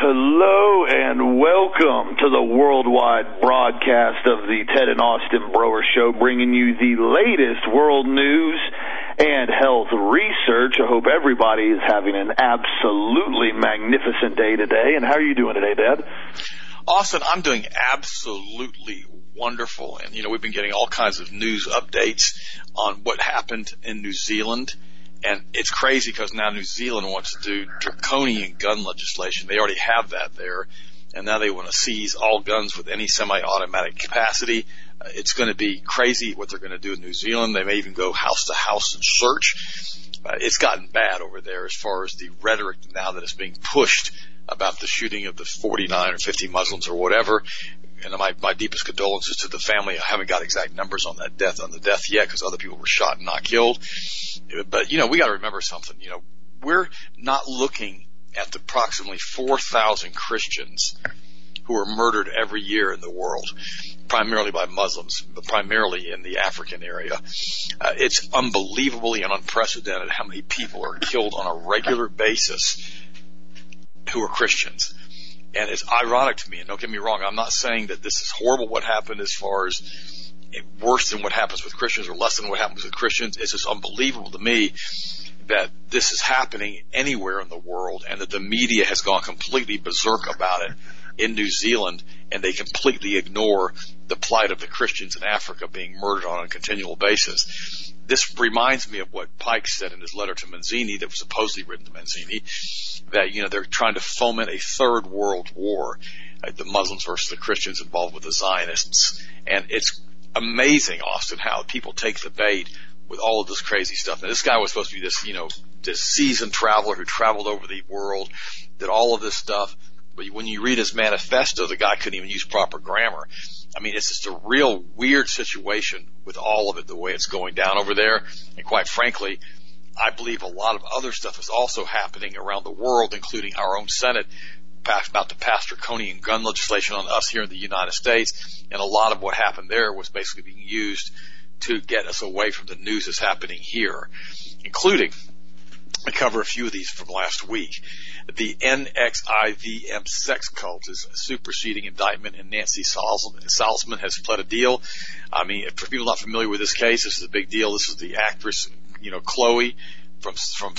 Hello and welcome to the worldwide broadcast of the Ted and Austin Broer Show, bringing you the latest world news and health research. I hope everybody is having an absolutely magnificent day today. And how are you doing today, Dad? Austin, I'm doing absolutely wonderful. And, we've been getting all kinds of news updates on what happened in New Zealand. And it's crazy because now New Zealand wants to do draconian gun legislation. They already have that there. And now they want to seize all guns with any semi-automatic capacity. It's going to be crazy what they're going to do in New Zealand. They may even go house to house and search. It's gotten bad over there as far as the rhetoric now that is being pushed about the shooting of the 49 or 50 Muslims or whatever. And my deepest condolences to the family. I haven't got exact numbers on the death yet because other people were shot and not killed. But, we got to remember something. We're not looking at the approximately 4,000 Christians who are murdered every year in the world, primarily by Muslims, but primarily in the African area. It's unbelievably and unprecedented how many people are killed on a regular basis who are Christians. And it's ironic to me, and don't get me wrong, I'm not saying that this is horrible what happened as far as worse than what happens with Christians or less than what happens with Christians. It's just unbelievable to me that this is happening anywhere in the world and that the media has gone completely berserk about it in New Zealand, and they completely ignore the plight of the Christians in Africa being murdered on a continual basis. This reminds me of what Pike said in his letter to Manzini that was supposedly written to Manzini, that, they're trying to foment a third world war, the Muslims versus the Christians involved with the Zionists. And it's amazing, Austin, how people take the bait with all of this crazy stuff. Now, this guy was supposed to be this, this seasoned traveler who traveled over the world, did all of this stuff. But when you read his manifesto, the guy couldn't even use proper grammar. I mean, it's just a real weird situation with all of it, the way it's going down over there. And quite frankly, I believe a lot of other stuff is also happening around the world, including our own Senate about to pass draconian gun legislation on us here in the United States. And a lot of what happened there was basically being used to get us away from the news that's happening here, including, I cover a few of these from last week. The NXIVM sex cult is a superseding indictment, and Nancy Salzman has pled a deal. I mean, for people not familiar with this case, this is a big deal. This is the actress, Chloe from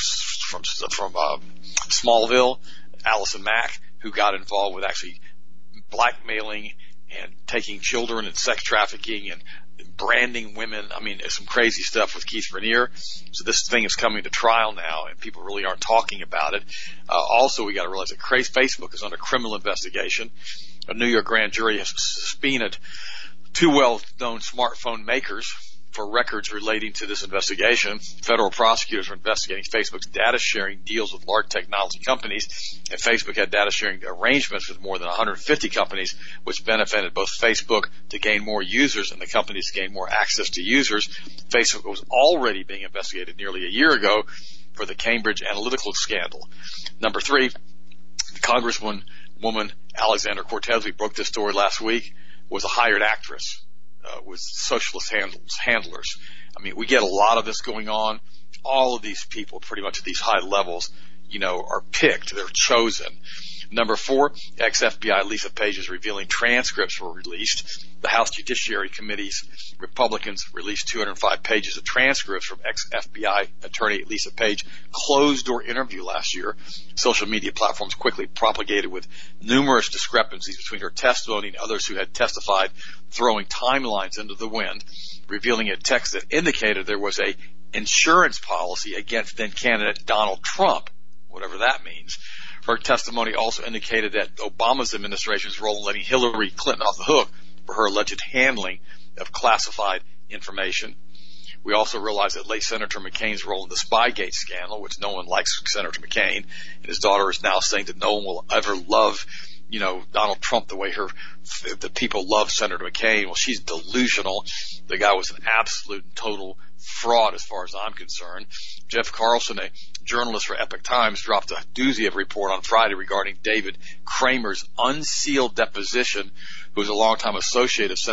Smallville, Allison Mack, who got involved with actually blackmailing and taking children and sex trafficking and branding women. I mean, there's some crazy stuff with Keith Raniere. So this thing is coming to trial now, and people really aren't talking about it. Also, we got to realize that Facebook is under criminal investigation. A New York grand jury has subpoenaed two well-known smartphone makers for records relating to this investigation. Federal prosecutors are investigating Facebook's data sharing deals with large technology companies, and Facebook had data sharing arrangements with more than 150 companies, which benefited both Facebook to gain more users and the companies to gain more access to users. Facebook was already being investigated nearly a year ago for the Cambridge Analytica scandal. Number 3, Congresswoman Alexandra Cortez, we broke this story last week, was a hired actress. With socialist handlers. I mean, we get a lot of this going on. All of these people, pretty much at these high levels, are picked. They're chosen. Number 4, ex-FBI Lisa Page's revealing transcripts were released. The House Judiciary Committee's Republicans released 205 pages of transcripts from ex-FBI attorney Lisa Page closed-door interview last year. Social media platforms quickly propagated with numerous discrepancies between her testimony and others who had testified, throwing timelines into the wind, revealing a text that indicated there was a insurance policy against then-candidate Donald Trump, whatever that means. Her testimony also indicated that Obama's administration's role in letting Hillary Clinton off the hook for her alleged handling of classified information. We also realize that late Senator McCain's role in the Spygate scandal, which no one likes Senator McCain, and his daughter is now saying that no one will ever love, Donald Trump the way the people love Senator McCain. Well, she's delusional. The guy was an absolute and total fraud as far as I'm concerned. Jeff Carlson, a journalist for Epoch Times, dropped a doozy of a report on Friday regarding David Kramer's unsealed deposition, who was a longtime associate of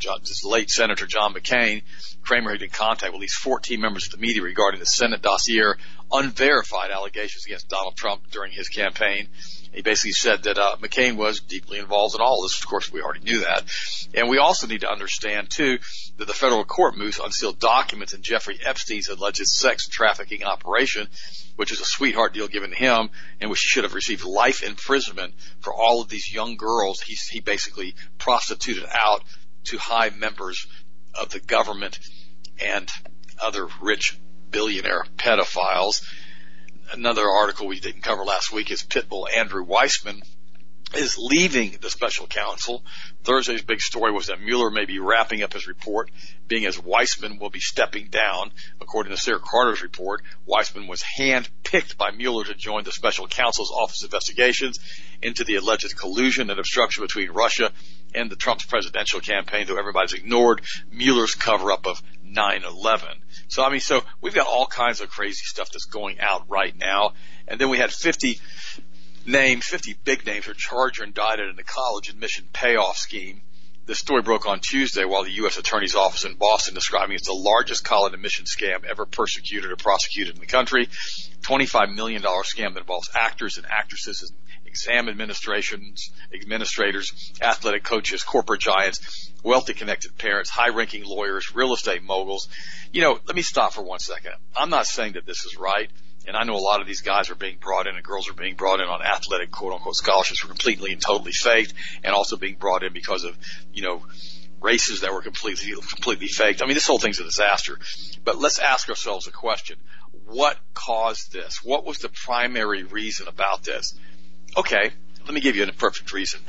late Senator John McCain. Kramer had been in contact with at least 14 members of the media regarding the Senate dossier unverified allegations against Donald Trump during his campaign. He basically said that McCain was deeply involved in all this. Of course, we already knew that. And we also need to understand, too, that the federal court moves to unseal documents in Jeffrey Epstein's alleged sex trafficking operation, which is a sweetheart deal given to him, and which he should have received life imprisonment for all of these young girls he basically prostituted out to high members of the government and other rich billionaire pedophiles. Another article we didn't cover last week is Pitbull Andrew Weissman is leaving the special counsel. Thursday's big story was that Mueller may be wrapping up his report, being as Weissman will be stepping down. According to Sarah Carter's report, Weissman was handpicked by Mueller to join the special counsel's office investigations into the alleged collusion and obstruction between Russia and the Trump's presidential campaign, though everybody's ignored Mueller's cover-up of 9/11. So we've got all kinds of crazy stuff that's going out right now. And then we had 50 big names are charged or indicted in the college admission payoff scheme. This story broke on Tuesday while the U.S. Attorney's Office in Boston describing it as the largest college admission scam ever persecuted or prosecuted in the country. $25 million scam that involves actors and actresses, exam administrators, athletic coaches, corporate giants, wealthy connected parents, high-ranking lawyers, real estate moguls. Let me stop for 1 second. I'm not saying that this is right, and I know a lot of these guys are being brought in and girls are being brought in on athletic, quote-unquote, scholarships were completely and totally faked, and also being brought in because of, races that were completely faked. I mean, this whole thing's a disaster. But let's ask ourselves a question. What caused this? What was the primary reason about this? Okay, let me give you an imperfect reason.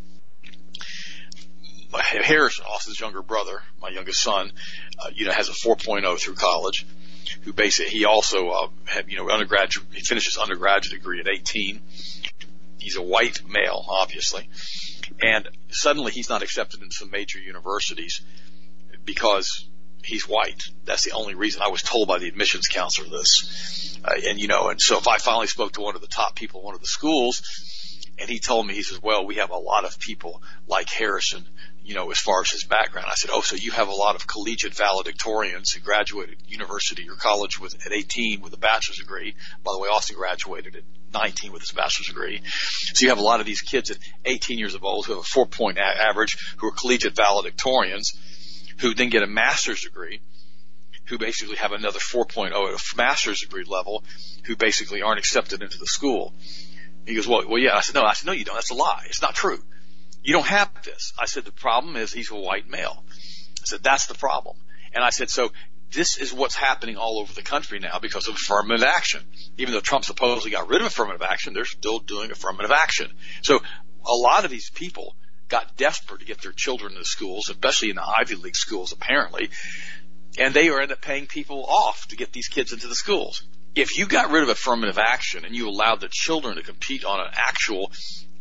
Harrison, Austin's younger brother, my youngest son, has a 4.0 through college. Who basically he also had he finished his undergraduate degree at 18. He's a white male, obviously, and suddenly he's not accepted into some major universities because he's white. That's the only reason. I was told by the admissions counselor this, and so if I finally spoke to one of the top people at one of the schools, and he told me, he says, well, we have a lot of people like Harrison, as far as his background. I said, oh, so you have a lot of collegiate valedictorians who graduated university or college at 18 with a bachelor's degree. By the way, Austin graduated at 19 with his bachelor's degree. So you have a lot of these kids at 18 years of old who have a 4-point average, who are collegiate valedictorians, who then get a master's degree, who basically have another 4.0 at a master's degree level, who basically aren't accepted into the school. He goes, well, yeah. I said, no, you don't. That's a lie. It's not true. You don't have this. I said, the problem is he's a white male. I said, that's the problem. And I said, so this is what's happening all over the country now because of affirmative action. Even though Trump supposedly got rid of affirmative action, they're still doing affirmative action. So a lot of these people got desperate to get their children into schools, especially in the Ivy League schools, apparently, and they end up paying people off to get these kids into the schools. If you got rid of affirmative action and you allowed the children to compete on an actual,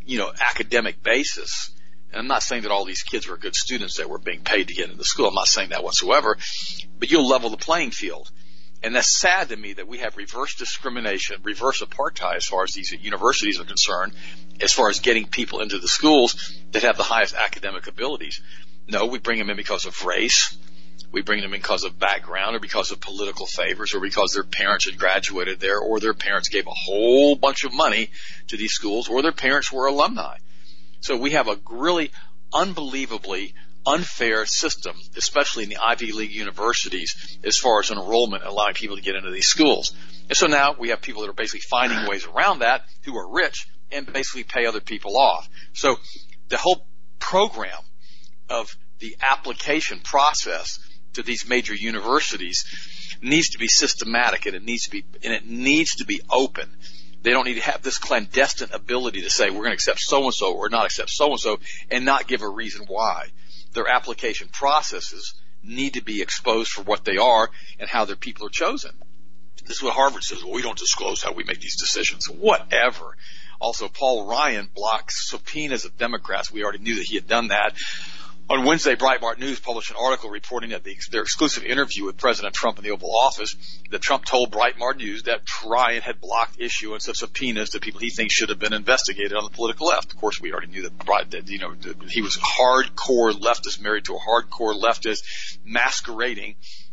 academic basis, and I'm not saying that all these kids were good students that were being paid to get into school. I'm not saying that whatsoever, but you'll level the playing field. And that's sad to me that we have reverse discrimination, reverse apartheid as far as these universities are concerned, as far as getting people into the schools that have the highest academic abilities. No, we bring them in because of race. We bring them in because of background or because of political favors or because their parents had graduated there or their parents gave a whole bunch of money to these schools or their parents were alumni. So we have a really unbelievably unfair system, especially in the Ivy League universities, as far as enrollment, allowing people to get into these schools. And so now we have people that are basically finding ways around that who are rich and basically pay other people off. So the whole program of the application process to these major universities needs to be systematic and it needs to be open. They don't need to have this clandestine ability to say we're going to accept so-and-so or not accept so-and-so and not give a reason why. Their application processes need to be exposed for what they are and how their people are chosen. This is what Harvard says. Well, we don't disclose how we make these decisions. Whatever. Also, Paul Ryan blocked subpoenas of Democrats. We already knew that he had done that. On Wednesday, Breitbart News published an article reporting that their exclusive interview with President Trump in the Oval Office, that Trump told Breitbart News that Ryan had blocked issuance of subpoenas to people he thinks should have been investigated on the political left. Of course, we already knew that he was a hardcore leftist, married to a hardcore leftist, masquerading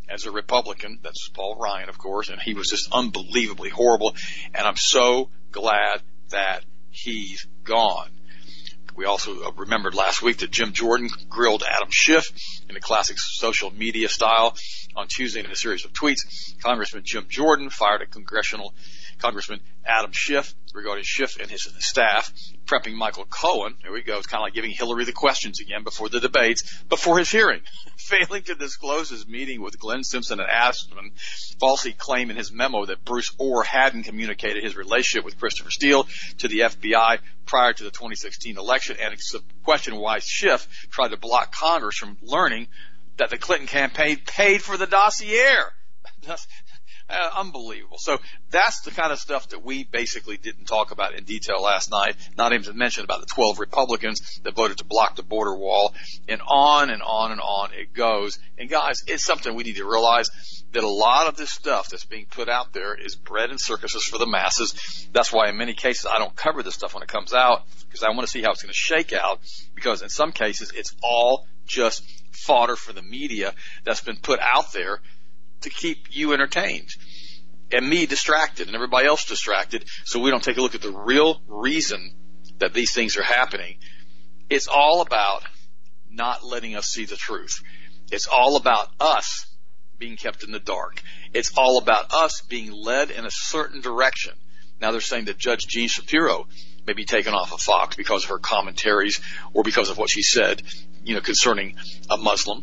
as a Republican. That's Paul Ryan, of course, and he was just unbelievably horrible. And I'm so glad that he's gone. We also remembered last week that Jim Jordan grilled Adam Schiff in the classic social media style on Tuesday in a series of tweets. Congressman Jim Jordan fired at Congressman Adam Schiff regarding Schiff and his staff prepping Michael Cohen. There we go. It's kind of like giving Hillary the questions again before the debates, before his hearing. Failing to disclose his meeting with Glenn Simpson and Aspen, falsely claiming in his memo that Bruce Orr hadn't communicated his relationship with Christopher Steele to the FBI prior to the 2016 election, and questioned why Schiff tried to block Congress from learning that the Clinton campaign paid for the dossier. That's unbelievable. So that's the kind of stuff that we basically didn't talk about in detail last night. Not even to mention about the 12 Republicans that voted to block the border wall, and on and on and on it goes. And guys, it's something we need to realize, that a lot of this stuff that's being put out there is bread and circuses for the masses. That's why in many cases I don't cover this stuff when it comes out, because I want to see how it's going to shake out, because in some cases it's all just fodder for the media that's been put out there to keep you entertained and me distracted and everybody else distracted, so we don't take a look at the real reason that these things are happening. It's all about not letting us see the truth. It's all about us being kept in the dark. It's all about us being led in a certain direction. Now they're saying that Judge Jean Shapiro may be taken off of Fox because of her commentaries or because of what she said, concerning a Muslim.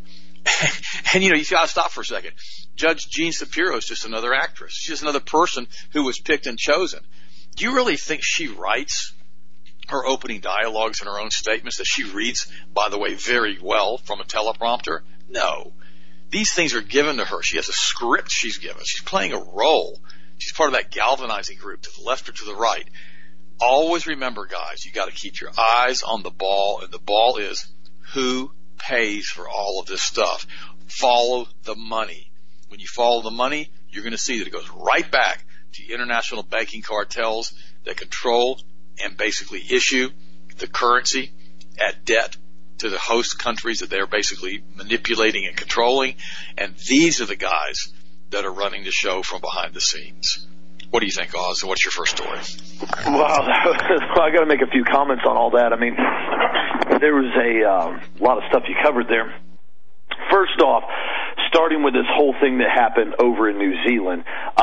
And, you got to stop for a second. Judge Jean Shapiro is just another actress. She's just another person who was picked and chosen. Do you really think she writes her opening dialogues and her own statements that she reads, by the way, very well from a teleprompter? No. These things are given to her. She has a script she's given. She's playing a role. She's part of that galvanizing group to the left or to the right. Always remember, guys, you got to keep your eyes on the ball, and the ball is who pays for all of this stuff. Follow the money. When you follow the money, you're going to see that it goes right back to international banking cartels that control and basically issue the currency at debt to the host countries that they're basically manipulating and controlling. And these are the guys that are running the show from behind the scenes. What do you think, Oz? And what's your first story? Wow, I got to make a few comments on all that. I mean, there was a lot of stuff you covered there. First off, starting with this whole thing that happened over in New Zealand,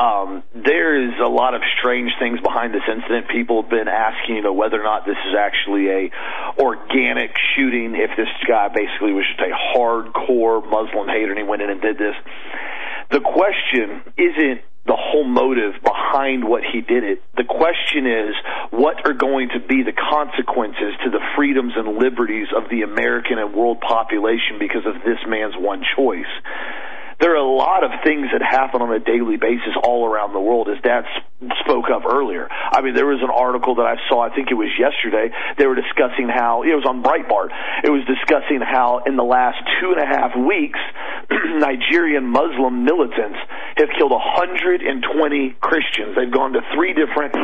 there is a lot of strange things behind this incident. People have been asking, whether or not this is actually a organic shooting, if this guy basically was just a hardcore Muslim hater and he went in and did this. The question isn't the whole motive behind what he did it. The question is, what are going to be the consequences to the freedoms and liberties of the American and world population because of this man's one choice? There are a lot of things that happen on a daily basis all around the world, as Dad spoke of earlier. I mean, there was an article that I saw, I think it was yesterday, they were discussing how, it was on Breitbart, it was discussing how in the last 2.5 weeks, Nigerian Muslim militants have killed 120 Christians. They've gone to 3 different,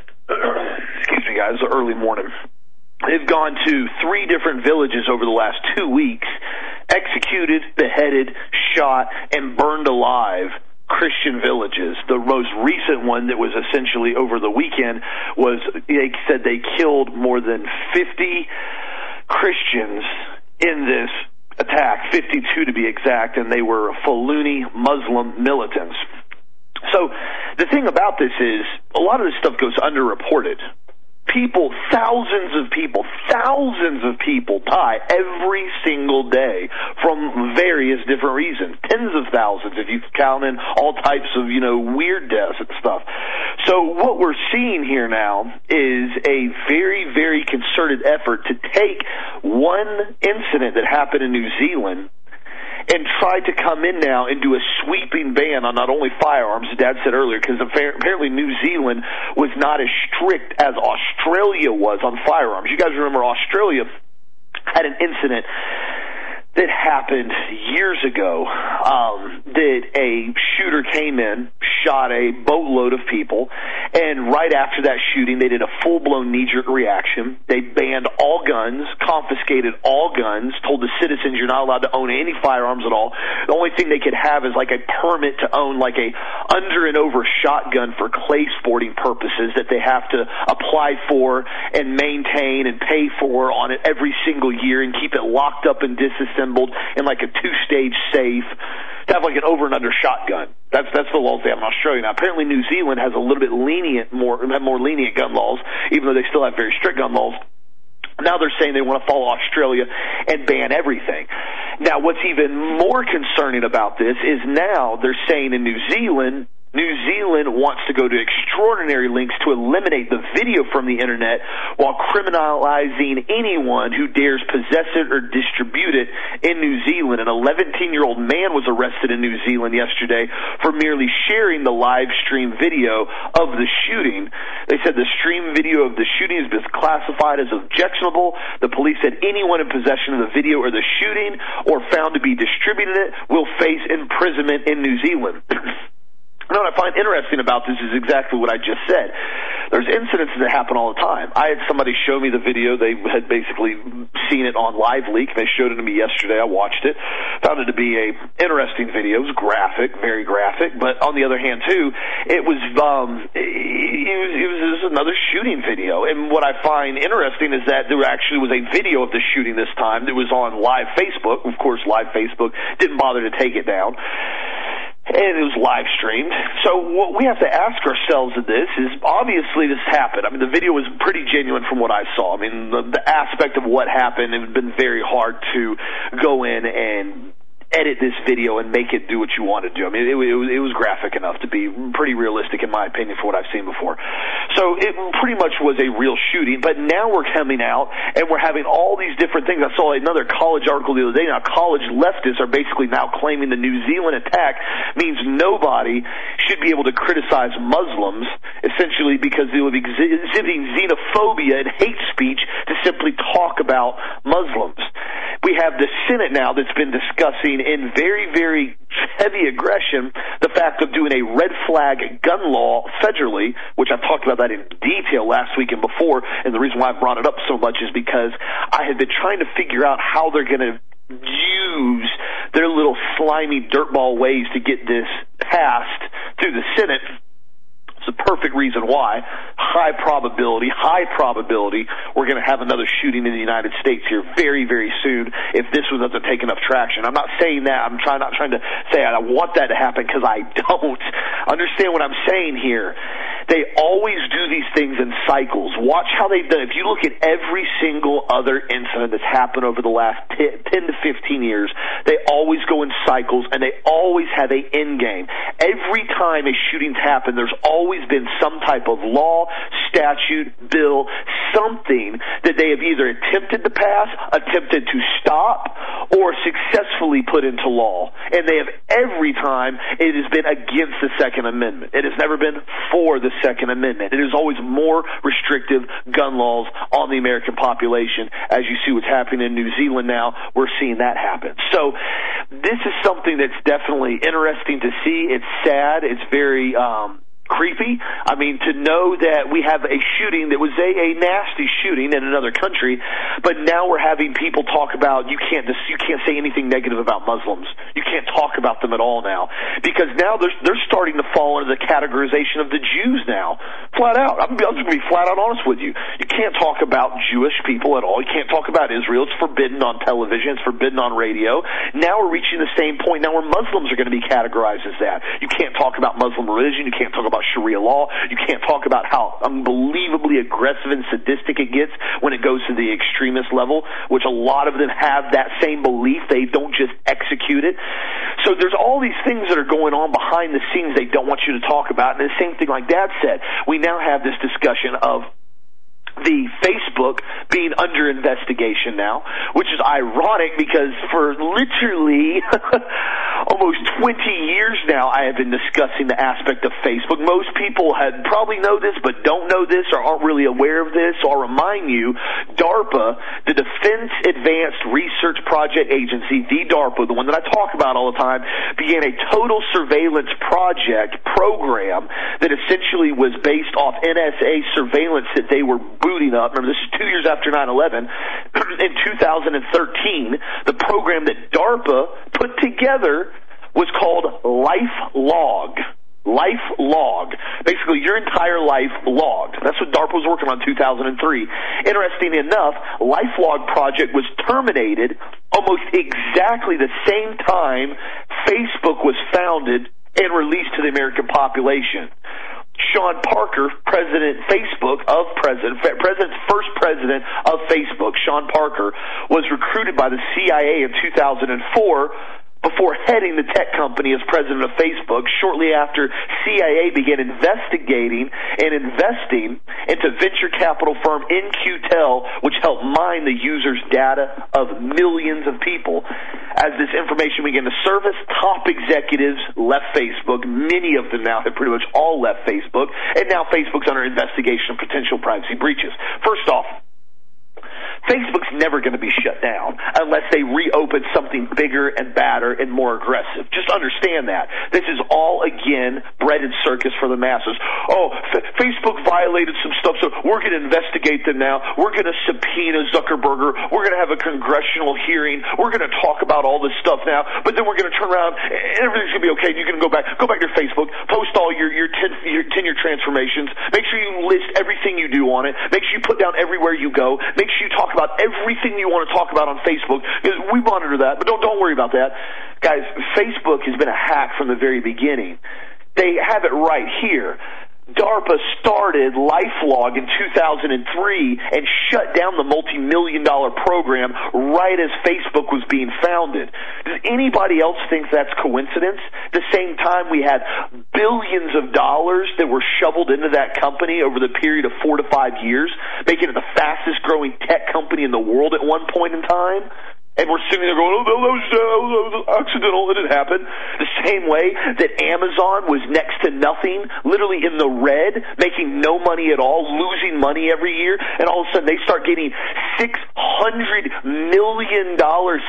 excuse me guys, it's early morning. They've gone to 3 different villages over the last 2 weeks, executed, beheaded, shot, and burned alive Christian villages. The most recent one that was essentially over the weekend was, they said they killed more than 50 Christians in this attack, 52 to be exact, and they were Fulani Muslim militants. So the thing about this is, a lot of this stuff goes underreported. People, thousands of people die every single day from various different reasons. Tens of thousands if you count in all types of, weird deaths and stuff. So what we're seeing here now is a very, very concerted effort to take one incident that happened in New Zealand and tried to come in now and do a sweeping ban on not only firearms, as Dad said earlier, because apparently New Zealand was not as strict as Australia was on firearms. You guys remember Australia had an incident that happened years ago that a shooter came in, shot a boatload of people, and right after that shooting, they did a full-blown knee-jerk reaction. They banned all guns, confiscated all guns, told the citizens you're not allowed to own any firearms at all. The only thing they could have is like a permit to own like a under and over shotgun for clay sporting purposes that they have to apply for and maintain and pay for on it every single year and keep it locked up and disassembled in like a 2-stage safe to have like an over and under shotgun. That's the laws they have in Australia. Now, apparently New Zealand has a little bit more lenient gun laws, even though they still have very strict gun laws. Now they're saying they want to follow Australia and ban everything. Now, what's even more concerning about this is now they're saying in New Zealand wants to go to extraordinary lengths to eliminate the video from the internet while criminalizing anyone who dares possess it or distribute it in New Zealand. An 11-year-old man was arrested in New Zealand yesterday for merely sharing the live stream video of the shooting. They said the stream video of the shooting has been classified as objectionable. The police said anyone in possession of the video or the shooting or found to be distributing it will face imprisonment in New Zealand. Now, what I find interesting about this is exactly what I just said. There's incidents that happen all the time. I had somebody show me the video. They had basically seen it on LiveLeak. They showed it to me yesterday. I watched it. Found it to be a interesting video. It was graphic, very graphic. But on the other hand, too, it was another shooting video. And what I find interesting is that there actually was a video of the shooting this time that was on live Facebook. Of course, live Facebook didn't bother to take it down. And it was live streamed. So what we have to ask ourselves of this is, obviously this happened. I mean, the video was pretty genuine from what I saw. I mean, the aspect of what happened, it would have been very hard to go in and edit this video and make it do what you want to do. I mean, it was graphic enough to be pretty realistic, in my opinion, for what I've seen before. So it pretty much was a real shooting, but now we're coming out and we're having all these different things. I saw another college article the other day. Now, college leftists are basically now claiming the New Zealand attack means nobody should be able to criticize Muslims, essentially because they would be exhibiting xenophobia and hate speech to simply talk about Muslims. We have the Senate now that's been discussing in very, very heavy aggression the fact of doing a red flag gun law federally, which I've talked about that in detail last week and before, and the reason why I brought it up so much is because I had been trying to figure out how they're going to use their little slimy dirtball ways to get this passed through the Senate. It's the perfect reason why. High probability, we're going to have another shooting in the United States here very, very soon if this was doesn't take enough traction. I'm not saying that. I'm not trying to say I want that to happen because I don't. Understand what I'm saying here. They always do these things in cycles. Watch how they've done. If you look at every single other incident that's happened over the last 10 to 15 years, they always go in cycles and they always have an end game. Every time a shooting's happened, there's always been some type of law, statute, bill, something that they have either attempted to pass, attempted to stop, or successfully put into law. And they have every time it has been against the Second Amendment. It has never been for the Second Amendment. It is always more restrictive gun laws on the American population. As you see what's happening in New Zealand now, we're seeing that happen. So this is something that's definitely interesting to see. It's sad. It's very creepy. I mean, to know that we have a shooting that was a nasty shooting in another country, but now we're having people talk about you can't say anything negative about Muslims. You can't talk about them at all now because now they're starting to fall into the categorization of the Jews now. Flat out. I'm just going to be flat out honest with you. You can't talk about Jewish people at all. You can't talk about Israel. It's forbidden on television. It's forbidden on radio. Now we're reaching the same point now where Muslims are going to be categorized as that. You can't talk about Muslim religion. You can't talk about Sharia law. You can't talk about how unbelievably aggressive and sadistic it gets when it goes to the extremist level, which a lot of them have that same belief. They don't just execute it. So there's all these things that are going on behind the scenes they don't want you to talk about. And the same thing like Dad said, we now have this discussion of the Facebook being under investigation now, which is ironic because for literally almost 20 years now, I have been discussing the aspect of Facebook. Most people probably know this, but don't know this or aren't really aware of this. So I'll remind you, DARPA, the Defense Advanced Research Project Agency, the DARPA, the one that I talk about all the time, began a total surveillance project program that essentially was based off NSA surveillance that they were booting up. Remember, this is 2 years after 9/11. In 2013, the program that DARPA put together was called LifeLog. LifeLog. Basically, your entire life logged. That's what DARPA was working on in 2003. Interesting enough, LifeLog project was terminated almost exactly the same time Facebook was founded and released to the American population. Sean Parker, president's first president of Facebook, Sean Parker, was recruited by the CIA in 2004 before heading the tech company as president of Facebook. Shortly after, CIA began investigating and investing into venture capital firm In-Q-Tel, which helped mine the users' data of millions of people. As this information began to surface, top executives left Facebook. Many of them now have pretty much all left Facebook, and now Facebook's under investigation of potential privacy breaches. First off, Facebook's never going to be shut down unless they reopen something bigger and badder and more aggressive. Just understand that. This is all, again, bread and circus for the masses. Oh, Facebook violated some stuff, so we're going to investigate them now. We're going to subpoena Zuckerberg. We're going to have a congressional hearing. We're going to talk about all this stuff now, but then we're going to turn around and everything's going to be okay. And you're going to go back to Facebook, post all your 10-year transformations. Make sure you list everything you do on it. Make sure you put down everywhere you go. Make sure you talk about everything you want to talk about on Facebook, because we monitor that, but don't worry about that. Guys, Facebook has been a hack from the very beginning. They have it right here. DARPA started LifeLog in 2003 and shut down the multi-million-dollar program right as Facebook was being founded. Does anybody else think that's coincidence? At the same time, we had billions of dollars that were shoveled into that company over the period of 4 to 5 years, making it the fastest-growing tech company in the world at one point in time. And we're sitting there going, that was accidental, it didn't happen. The same way that Amazon was next to nothing, literally in the red, making no money at all, losing money every year, and all of a sudden they start getting $600 million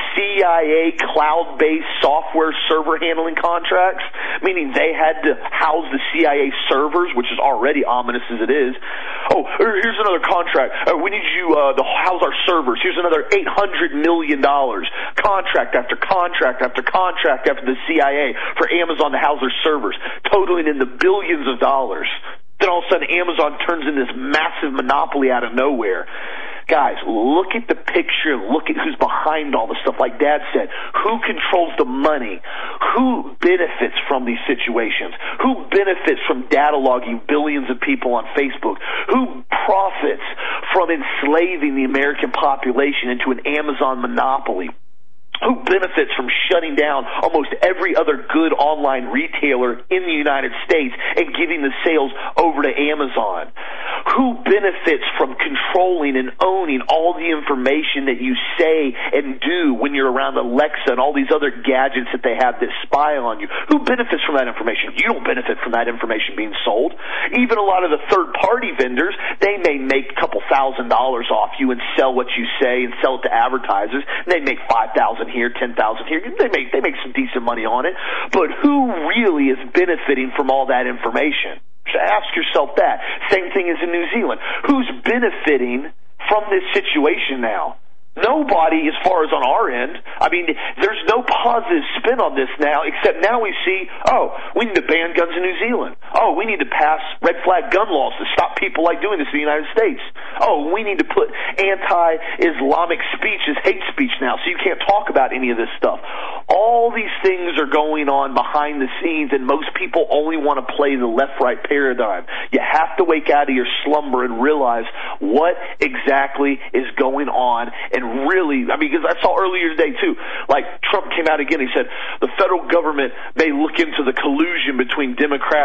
CIA cloud-based software server handling contracts, meaning they had to house the CIA servers, which is already ominous as it is. Oh, here's another contract. We need you to house our servers. Here's another $800 million. Contract after contract after contract after the CIA for Amazon to house their servers, totaling in the billions of dollars. Then all of a sudden Amazon turns into this massive monopoly out of nowhere. Guys, look at the picture. Look at who's behind all the stuff. Like Dad said, who controls the money? Who benefits from these situations? Who benefits from data logging billions of people on Facebook? Who profits from enslaving the American population into an Amazon monopoly? Who benefits from shutting down almost every other good online retailer in the United States and giving the sales over to Amazon? Who benefits from controlling and owning all the information that you say and do when you're around Alexa and all these other gadgets that they have that spy on you? Who benefits from that information? You don't benefit from that information being sold. Even a lot of the third-party vendors, they may make a couple $1,000s off you and sell what you say and sell it to advertisers, and they make $5,000 here, $10,000 here. They make some decent money on it. But who really is benefiting from all that information? So ask yourself that. Same thing as in New Zealand. Who's benefiting from this situation now? Nobody, as far as on our end. I mean, there's no positive spin on this now, except now we see, we need to ban guns in New Zealand. We need to pass red flag gun laws to stop people like doing this in the United States. We need to put anti-Islamic speech as hate speech now, so you can't talk about any of this stuff. All these things are going on behind the scenes, and most people only want to play the left-right paradigm. You have to wake out of your slumber and realize what exactly is going on. And really, because I saw earlier today too, like Trump came out again, he said the federal government may look into the collusion between Democrats and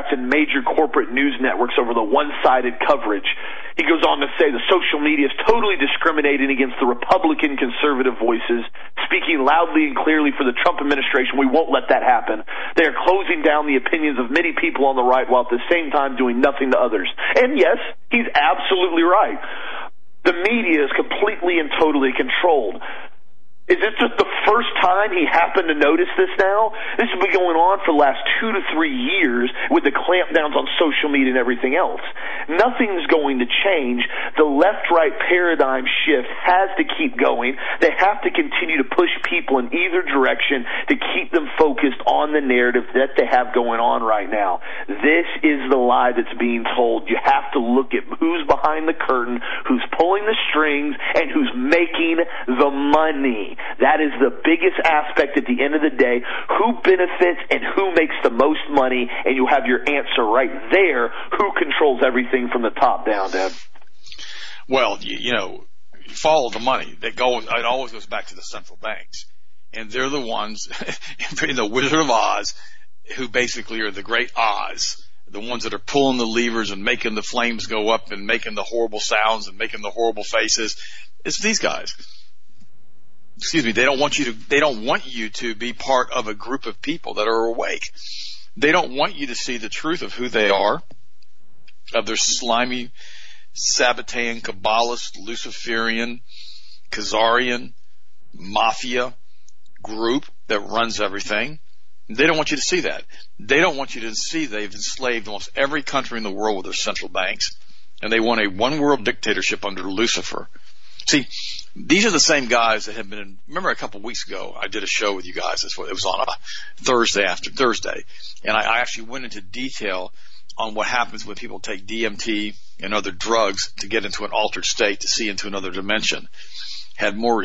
major corporate news networks over the one-sided coverage. He goes on to say the social media is totally discriminating against the Republican conservative voices, speaking loudly and clearly for the Trump administration. We won't let that happen. They are closing down the opinions of many people on the right while at the same time doing nothing to others. And yes, he's absolutely right. The media is completely and totally controlled. Is this just the first time he happened to notice this now? This has been going on for the last 2 to 3 years with the clampdowns on social media and everything else. Nothing's going to change. The left-right paradigm shift has to keep going. They have to continue to push people in either direction to keep them focused on the narrative that they have going on right now. This is the lie that's being told. You have to look at who's behind the curtain, who's pulling the strings, and who's making the money. That is the biggest aspect at the end of the day. Who benefits and who makes the most money, and you have your answer right there. Who controls everything from the top down, Dad? Well, you follow the money. It always goes back to the central banks. And they're the ones in the Wizard of Oz who basically are the great Oz. The ones that are pulling the levers and making the flames go up and making the horrible sounds and making the horrible faces. It's these guys. Excuse me, they don't want you to be part of a group of people that are awake. They don't want you to see the truth of who they are, of their slimy, Sabbatean, Kabbalist, Luciferian, Khazarian, mafia group that runs everything. They don't want you to see that. They don't want you to see they've enslaved almost every country in the world with their central banks, and they want a one-world dictatorship under Lucifer. See, these are the same guys that have been remember a couple of weeks ago, I did a show with you guys. It was on a Thursday after Thursday. And I actually went into detail on what happens when people take DMT and other drugs to get into an altered state, to see into another dimension. Had more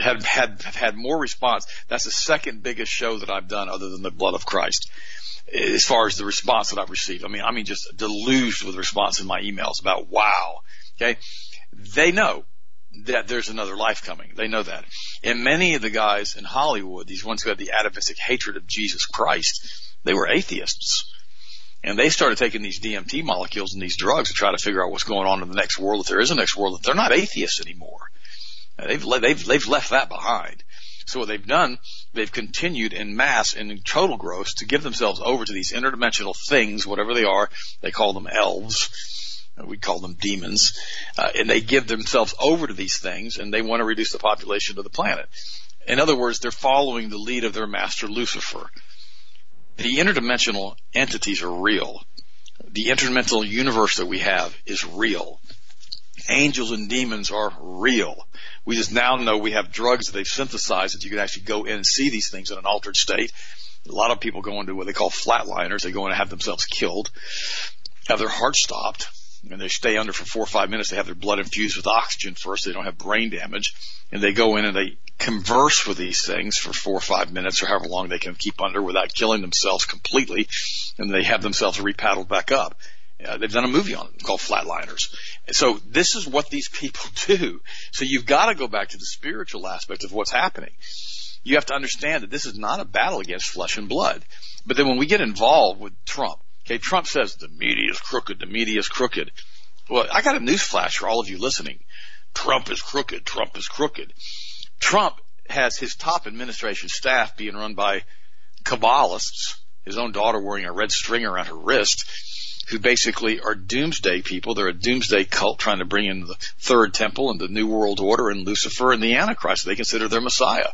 response. That's the second biggest show that I've done other than the Blood of Christ, as far as the response that I've received. I mean, just deluged with response in my emails about wow. Okay. They know that there's another life coming. They know that. And many of the guys in Hollywood, these ones who had the atavistic hatred of Jesus Christ, they were atheists. And they started taking these DMT molecules and these drugs to try to figure out what's going on in the next world, if there is a next world. They're not atheists anymore. They've left that behind. So what they've done, they've continued in mass and in total growth to give themselves over to these interdimensional things, whatever they are. They call them elves. We call them demons, and they give themselves over to these things, and they want to reduce the population of the planet. In other words, they're following the lead of their master Lucifer. The interdimensional entities are real. The interdimensional universe that we have is real. Angels and demons are real. We just now know we have drugs that they've synthesized that you can actually go in and see these things in an altered state. A lot of people go into what they call flatliners. They go in and have themselves killed, have their heart stopped, and they stay under for 4 or 5 minutes. They have their blood infused with oxygen first. They don't have brain damage. And they go in and they converse with these things for 4 or 5 minutes or however long they can keep under without killing themselves completely. And they have themselves repaddled back up. They've done a movie on it called Flatliners. And so this is what these people do. So you've got to go back to the spiritual aspect of what's happening. You have to understand that this is not a battle against flesh and blood. But then when we get involved with Trump, okay, Trump says the media is crooked, the media is crooked. Well, I got a news flash for all of you listening. Trump is crooked, Trump is crooked. Trump has his top administration staff being run by Kabbalists, his own daughter wearing a red string around her wrist, who basically are doomsday people. They're a doomsday cult trying to bring in the third temple and the New World Order and Lucifer and the Antichrist. They consider their Messiah.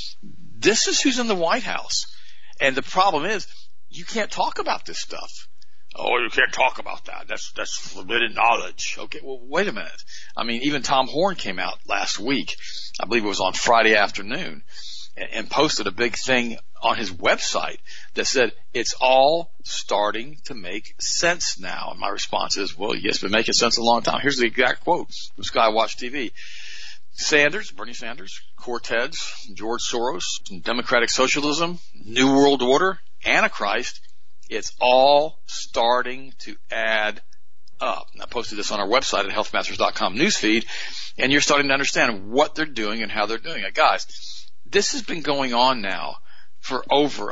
This is who's in the White House. And the problem is, you can't talk about this stuff. Oh, you can't talk about that. That's forbidden knowledge. Okay, well, wait a minute. I mean, even Tom Horn came out last week, I believe it was on Friday afternoon, and posted a big thing on his website that said, it's all starting to make sense now. And my response is, well, yes, it's been making sense a long time. Here's the exact quote from Skywatch TV. Bernie Sanders, Cortez, George Soros, Democratic Socialism, New World Order, Antichrist, it's all starting to add up. And I posted this on our website at healthmasters.com newsfeed, and you're starting to understand what they're doing and how they're doing it. Guys, this has been going on now for over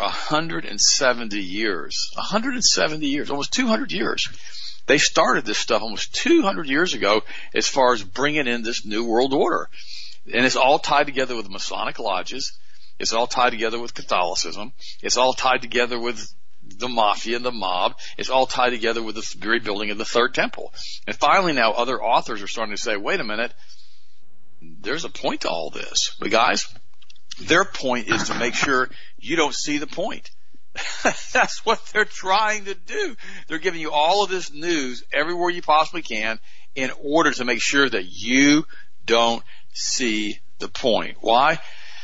170 years. 170 years, almost 200 years. They started this stuff almost 200 years ago as far as bringing in this new world order. And it's all tied together with the Masonic lodges. It's all tied together with Catholicism. It's all tied together with the mafia and the mob. It's all tied together with the rebuilding of the Third Temple. And finally now other authors are starting to say, wait a minute, there's a point to all this. But guys, their point is to make sure you don't see the point. That's what they're trying to do. They're giving you all of this news everywhere you possibly can in order to make sure that you don't see the point. Why?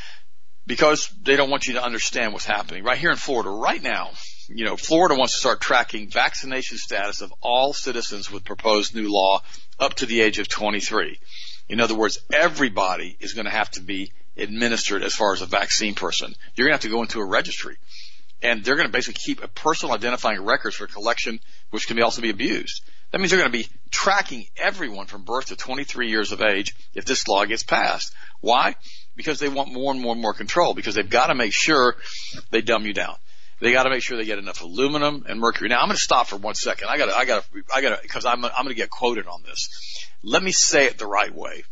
Because they don't want you to understand what's happening. Right here in Florida, right now, Florida wants to start tracking vaccination status of all citizens with proposed new law up to the age of 23. In other words, everybody is going to have to be administered as far as a vaccine person. You're going to have to go into a registry. And they're going to basically keep a personal identifying records for collection, which can also be abused. That means they're going to be tracking everyone from birth to 23 years of age if this law gets passed. Why? Because they want more and more and more control, because they've got to make sure they dumb you down. They got to make sure they get enough aluminum and mercury. Now I'm going to stop for 1 second. I got to, because I'm going to get quoted on this. Let me say it the right way.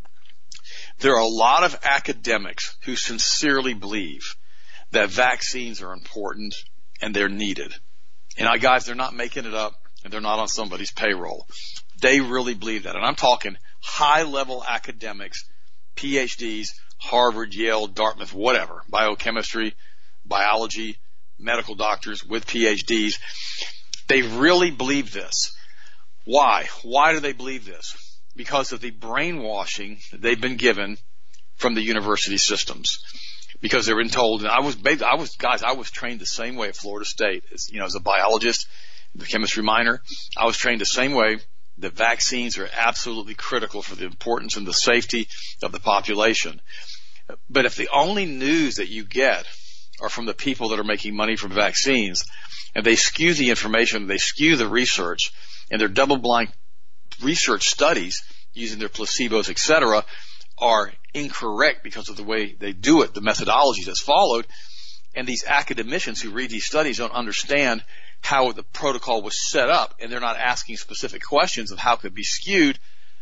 There are a lot of academics who sincerely believe that vaccines are important and they're needed. And guys, they're not making it up and they're not on somebody's payroll. They really believe that. And I'm talking high-level academics, PhDs, Harvard, Yale, Dartmouth, whatever, biochemistry, biology, medical doctors with PhDs. They really believe this. Why? Why do they believe this? Because of the brainwashing that they've been given from the university systems. Because they've been told, and I was trained the same way at Florida State. As a biologist, the chemistry minor, I was trained the same way that vaccines are absolutely critical for the importance and the safety of the population. But if the only news that you get are from the people that are making money from vaccines, and they skew the information, they skew the research, and their double-blind research studies using their placebos, etc., are incorrect because of the way they do it, the methodology that's followed, and these academicians who read these studies don't understand how the protocol was set up, and they're not asking specific questions of how it could be skewed.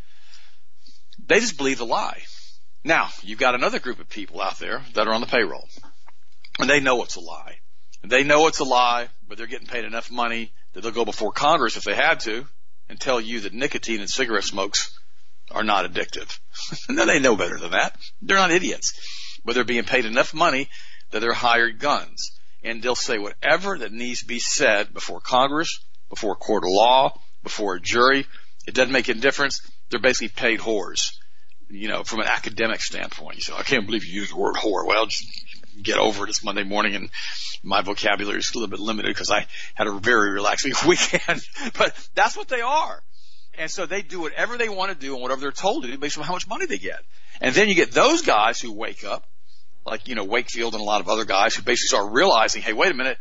They just believe the lie. Now, you've got another group of people out there that are on the payroll, and they know it's a lie. And they know it's a lie, but they're getting paid enough money that they'll go before Congress if they had to and tell you that nicotine and cigarette smokes are not addictive. No, they know better than that. They're not idiots. But they're being paid enough money that they're hired guns. And they'll say whatever that needs to be said before Congress, before a court of law, before a jury. It doesn't make any difference. They're basically paid whores, from an academic standpoint. You say, I can't believe you used the word whore. Well, just get over it. It's Monday morning and my vocabulary is a little bit limited because I had a very relaxing weekend. But that's what they are. And so they do whatever they want to do and whatever they're told to do based on how much money they get. And then you get those guys who wake up, like, Wakefield and a lot of other guys who basically start realizing, hey, wait a minute,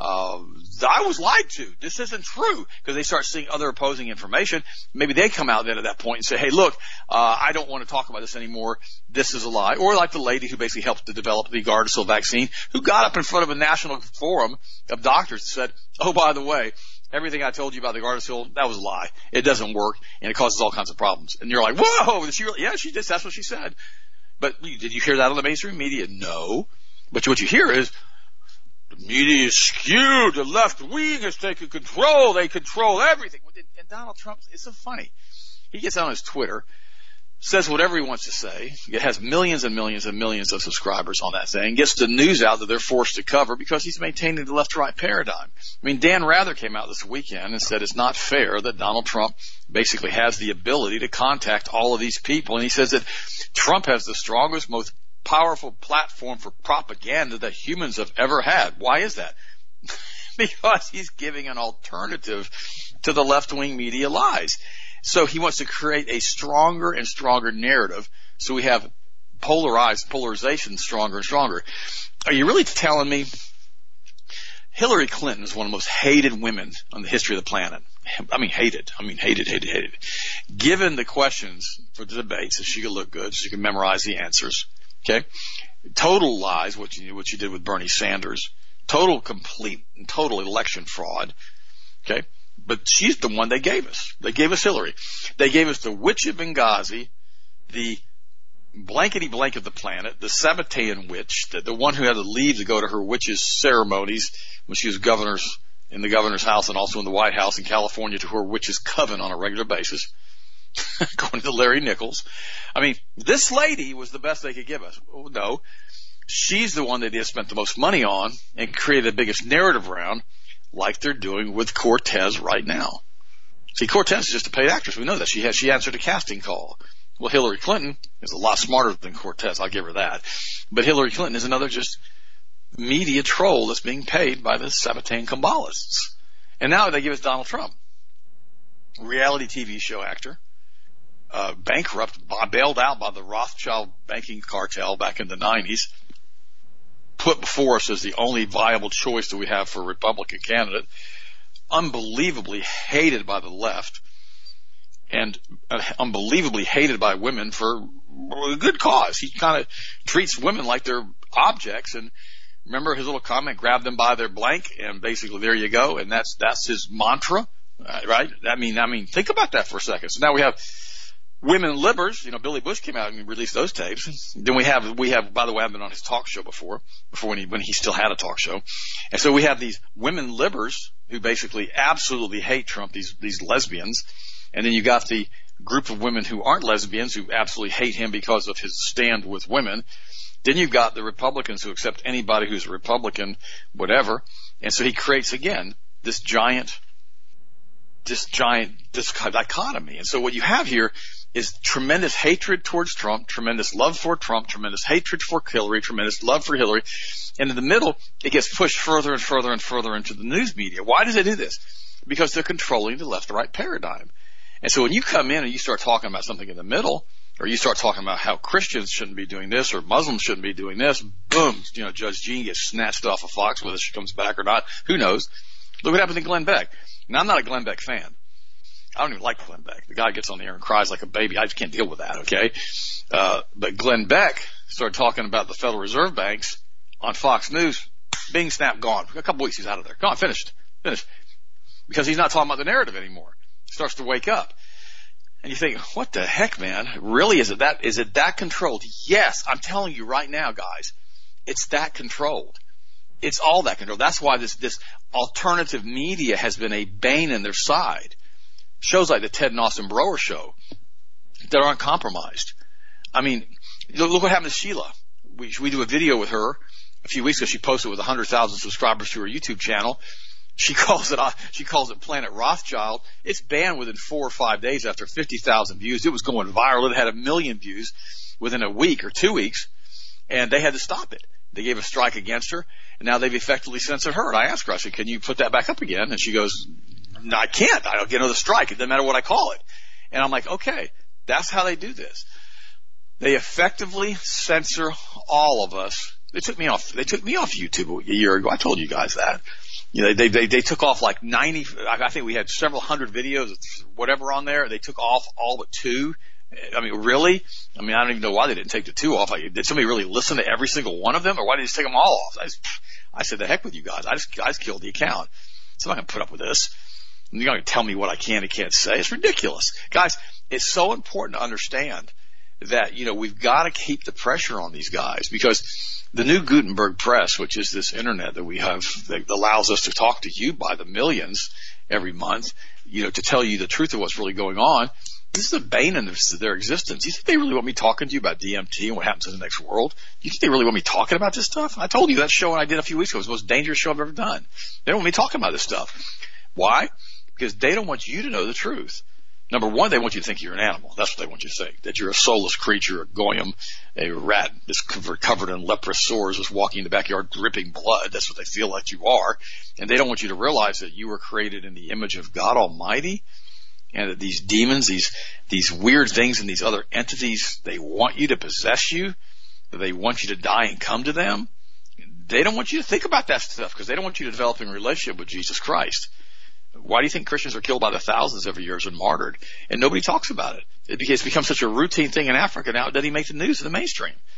I was lied to. This isn't true. Because they start seeing other opposing information. Maybe they come out then at that point and say, hey, look, I don't want to talk about this anymore. This is a lie. Or like the lady who basically helped to develop the Gardasil vaccine, who got up in front of a national forum of doctors and said, oh, by the way, everything I told you about the Gardasil, that was a lie. It doesn't work, and it causes all kinds of problems. And you're like, whoa, did she really? Yeah, she did. That's what she said. But did you hear that on the mainstream media? No. But what you hear is, the media is skewed. The left wing has taken control. They control everything. And Donald Trump, it's so funny. He gets on his Twitter, says whatever he wants to say. It has millions and millions and millions of subscribers on that thing. Gets the news out that they're forced to cover because he's maintaining the left-right paradigm. I mean, Dan Rather came out this weekend and said it's not fair that Donald Trump basically has the ability to contact all of these people. And he says that Trump has the strongest, most powerful platform for propaganda that humans have ever had. Why is that? Because he's giving an alternative to the left-wing media lies. So he wants to create a stronger and stronger narrative. So we have polarization stronger and stronger. Are you really telling me Hillary Clinton is one of the most hated women on the history of the planet? I mean, hated. Given the questions for the debates, so she could look good, she could memorize the answers. Okay. Total lies, what you did with Bernie Sanders. Total, complete, and total election fraud. Okay? But she's the one they gave us. They gave us Hillary. They gave us the witch of Benghazi, the blankety blank of the planet, the Sabbatean witch, the one who had to leave to go to her witch's ceremonies when she was in the governor's house and also in the White House in California to her witch's coven on a regular basis, according to Larry Nichols. I mean, this lady was the best they could give us. Oh, no. She's the one that they spent the most money on and created the biggest narrative around, like they're doing with Cortez right now. See, Cortez is just a paid actress. We know that. She answered a casting call. Well, Hillary Clinton is a lot smarter than Cortez. I'll give her that. But Hillary Clinton is another just media troll that's being paid by the Sabbatean Kabbalists. And now they give us Donald Trump, reality TV show actor, bankrupt, bailed out by the Rothschild banking cartel back in the 90s, put before us as the only viable choice that we have for a Republican candidate, unbelievably hated by the left, and unbelievably hated by women for a good cause. He kind of treats women like they're objects, and remember his little comment, grab them by their blank, and basically there you go, and that's his mantra, right? I mean, think about that for a second. So now we have women libbers. Billy Bush came out and released those tapes. Then we have, by the way, I've been on his talk show before when he still had a talk show. And so we have these women libbers who basically absolutely hate Trump, these lesbians. And then you got the group of women who aren't lesbians who absolutely hate him because of his stand with women. Then you've got the Republicans who accept anybody who's a Republican, whatever. And so he creates, again, this dichotomy. And so what you have here is tremendous hatred towards Trump, tremendous love for Trump, tremendous hatred for Hillary, tremendous love for Hillary. And in the middle, it gets pushed further and further and further into the news media. Why does it do this? Because they're controlling the left-right paradigm. And so when you come in and you start talking about something in the middle, or you start talking about how Christians shouldn't be doing this or Muslims shouldn't be doing this, boom, Judge Jean gets snatched off of Fox, whether she comes back or not, who knows. Look what happened to Glenn Beck. Now, I'm not a Glenn Beck fan. I don't even like Glenn Beck. The guy gets on the air and cries like a baby. I just can't deal with that, okay? But Glenn Beck started talking about the Federal Reserve banks on Fox News. Bing, snap, gone. A couple weeks he's out of there. Gone, finished. Because he's not talking about the narrative anymore. He starts to wake up. And you think, what the heck, man? Really? Is it that controlled? Yes, I'm telling you right now, guys, it's that controlled. It's all that controlled. That's why this alternative media has been a bane in their side. Shows like the Ted and Austin Broer show that aren't compromised. I mean, look what happened to Sheila. We do a video with her a few weeks ago. She posted with 100,000 subscribers to her YouTube channel. She calls it Planet Rothschild. It's banned within 4 or 5 days after 50,000 views. It was going viral. It had 1 million views within a week or 2 weeks, and they had to stop it. They gave a strike against her, and now they've effectively censored her. And I asked her, I said, can you put that back up again? And she goes, no, I can't. I don't get another strike. It doesn't matter what I call it. And I'm like, okay, that's how they do this. They effectively censor all of us. They took me off YouTube a year ago. I told you guys that. They took off like 90, I think we had several hundred videos, whatever on there. They took off all but 2. I mean, really? I mean, I don't even know why they didn't take the 2 off. Did somebody really listen to every single one of them, or why did they just take them all off? I said, the heck with you guys. I just killed the account. So I'm not going to put up with this. You're not going to tell me what I can and can't say. It's ridiculous. Guys, it's so important to understand that, we've got to keep the pressure on these guys, because the new Gutenberg Press, which is this internet that we have that allows us to talk to you by the millions every month, to tell you the truth of what's really going on, this is a bane in their existence. Do you think they really want me talking to you about DMT and what happens in the next world? Do you think they really want me talking about this stuff? I told you that show I did a few weeks ago was the most dangerous show I've ever done. They don't want me talking about this stuff. Why? Because they don't want you to know the truth. Number one, they want you to think you're an animal. That's what they want you to think, that you're a soulless creature, a goyim, a rat that's covered in leprous sores, just walking in the backyard dripping blood. That's what they feel like you are. And they don't want you to realize that you were created in the image of God Almighty, and that these demons, these weird things and these other entities, they want you to possess you, that they want you to die and come to them. They don't want you to think about that stuff, because they don't want you to develop a relationship with Jesus Christ. Why do you think Christians are killed by the thousands every year and martyred? And nobody talks about it. It's become such a routine thing in Africa now, it doesn't even make the news in the mainstream.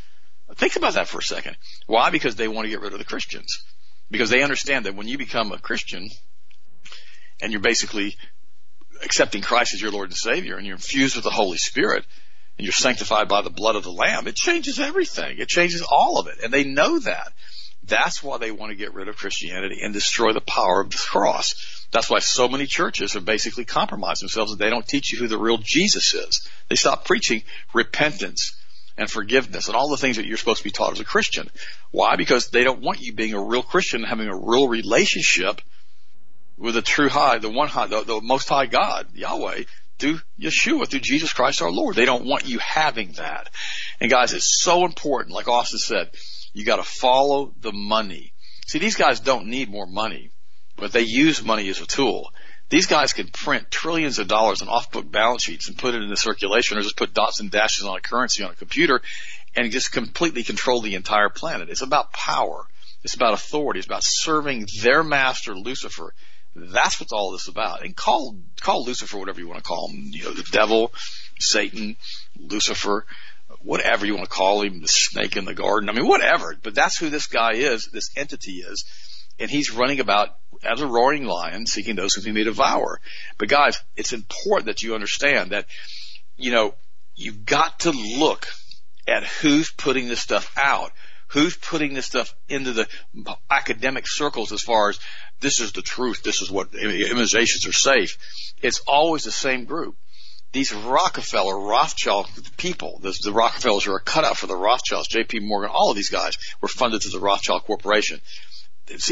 Think about that for a second. Why? Because they want to get rid of the Christians. Because they understand that when you become a Christian and you're basically accepting Christ as your Lord and Savior and you're infused with the Holy Spirit and you're sanctified by the blood of the Lamb, it changes everything. It changes all of it. And they know that. That's why they want to get rid of Christianity and destroy the power of the cross. That's why so many churches have basically compromised themselves and they don't teach you who the real Jesus is. They stop preaching repentance and forgiveness and all the things that you're supposed to be taught as a Christian. Why? Because they don't want you being a real Christian and having a real relationship with the true high, the most high God, Yahweh, through Yeshua, through Jesus Christ our Lord. They don't want you having that. And guys, it's so important, like Austin said, you got to follow the money. See, these guys don't need more money, but they use money as a tool. These guys can print trillions of dollars on off-book balance sheets and put it into circulation or just put dots and dashes on a currency on a computer and just completely control the entire planet. It's about power. It's about authority. It's about serving their master, Lucifer. That's what all this is about. And call Lucifer whatever you want to call him. You know, the devil, Satan, Lucifer, whatever you want to call him, the snake in the garden. I mean, whatever. But that's who this guy is, this entity is. And he's running about as a roaring lion, seeking those whom he may devour. But guys, it's important that you understand that, you know, you've got to look at who's putting this stuff out, who's putting this stuff into the academic circles as far as this is the truth, this is what immunizations are safe. It's always the same group. These Rockefeller, Rothschild people, the Rockefellers who are cut out for the Rothschilds, J.P. Morgan, all of these guys were funded through the Rothschild Corporation. See,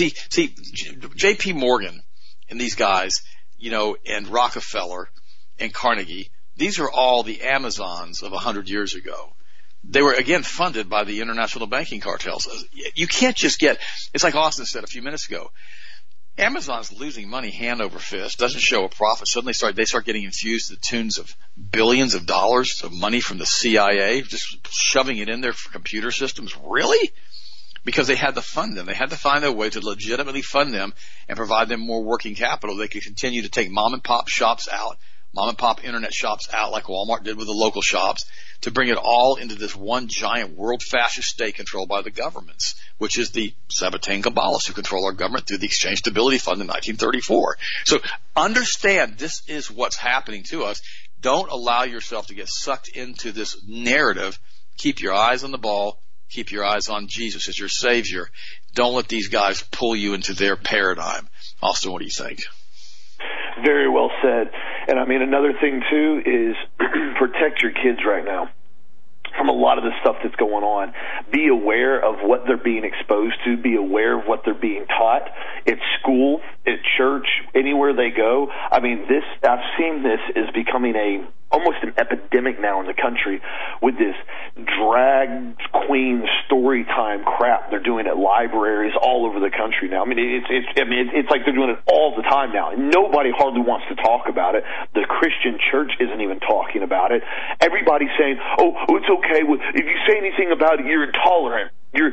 J.P. Morgan and these guys, you know, and Rockefeller and Carnegie, these are all the Amazons of 100 years ago. They were, again, funded by the international banking cartels. You can't just it's like Austin said a few minutes ago. Amazon's losing money hand over fist, doesn't show a profit. Suddenly they start getting infused to the tunes of billions of dollars of money from the CIA, just shoving it in there for computer systems. Really? Because they had to fund them. They had to find a way to legitimately fund them and provide them more working capital. They could continue to take mom and pop shops out, mom and pop internet shops out like Walmart did with the local shops, to bring it all into this one giant world fascist state controlled by the governments, which is the Sabbatean Kabbalists who control our government through the Exchange Stability Fund in 1934. So understand this is what's happening to us. Don't allow yourself to get sucked into this narrative. Keep your eyes on the ball. Keep your eyes on Jesus as your Savior. Don't let these guys pull you into their paradigm. Austin, what do you think? Very well said. And I mean, another thing too is protect your kids right now from a lot of the stuff that's going on. Be aware of what they're being exposed to. Be aware of what they're being taught at school, at church, anywhere they go. I mean, I've seen this is becoming almost an epidemic now in the country with this drag queen story time crap they're doing at libraries all over the country now. I mean, it's like they're doing it all the time now. Nobody hardly wants to talk about it. The Christian church isn't even talking about it. Everybody's saying, oh, it's okay. If you say anything about it, you're intolerant. You're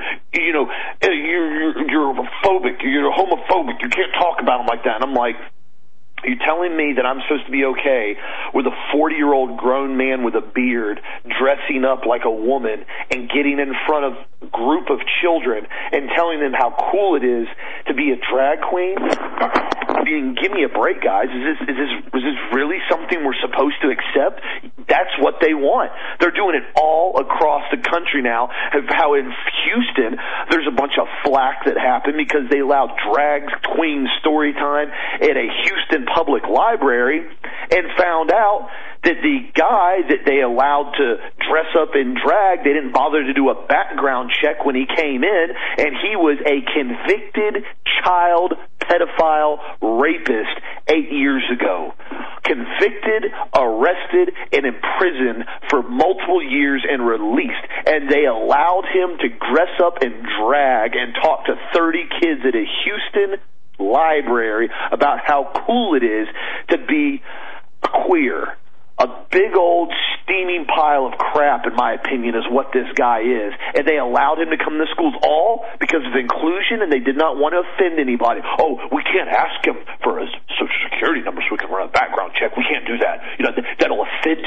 phobic. You're homophobic. You can't talk about them like that. And I'm like, you're telling me that I'm supposed to be okay with a 40-year-old grown man with a beard dressing up like a woman and getting in front of a group of children and telling them how cool it is to be a drag queen? I mean, give me a break, guys. Is this really something we're supposed to accept? That's what they want. They're doing it all across the country now. How in Houston, there's a bunch of flack that happened because they allowed drag queen story time at a Houston public library and found out that the guy that they allowed to dress up in drag, they didn't bother to do a background check when he came in, and he was a convicted child pedophile rapist 8 years ago. Convicted, arrested, and imprisoned for multiple years and released. And they allowed him to dress up in drag and talk to 30 kids at a Houston library about how cool it is to be queer. A big old steaming pile of crap, in my opinion, is what this guy is. And they allowed him to come to schools all because of inclusion, and they did not want to offend anybody. Oh, we can't ask him for his Social Security number so we can run a background check. We can't do that. You know, that'll offend